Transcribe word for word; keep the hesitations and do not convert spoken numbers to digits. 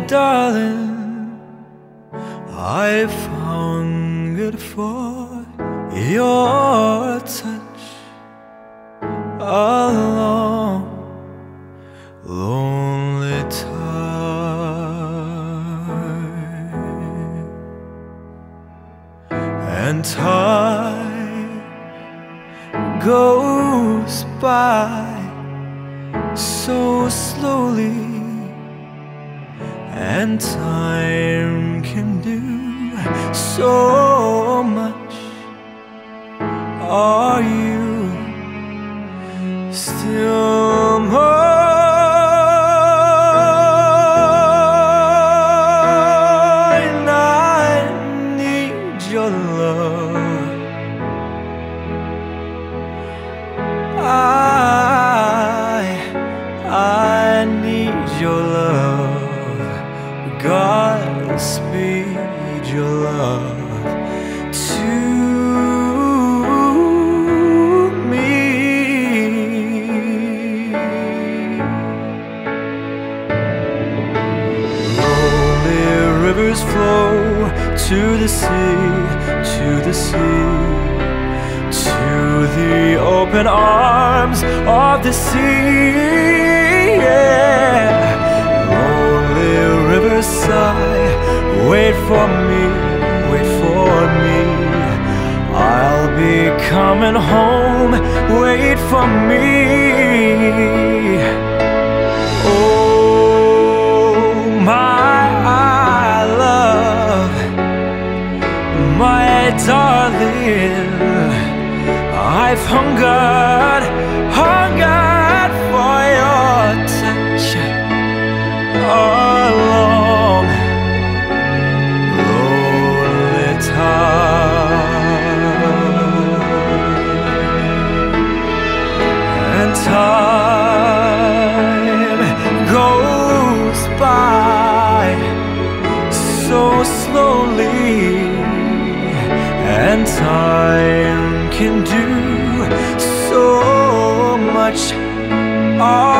darling, I've hungered for your touch a long, lonely time, and time goes by so slowly, and time can do so much. Are you still mine? I need your love. I, I need your love. Godspeed your love to me. Lonely rivers flow to the sea, to the sea, to the open arms of the sea. Yeah. Rivers sigh, wait for me, wait for me. I'll be coming home, wait for me. Oh, my love, my darling, I've hungered, hungered for your touch. A long, lonely time, and time goes by so slowly, and time can do so much.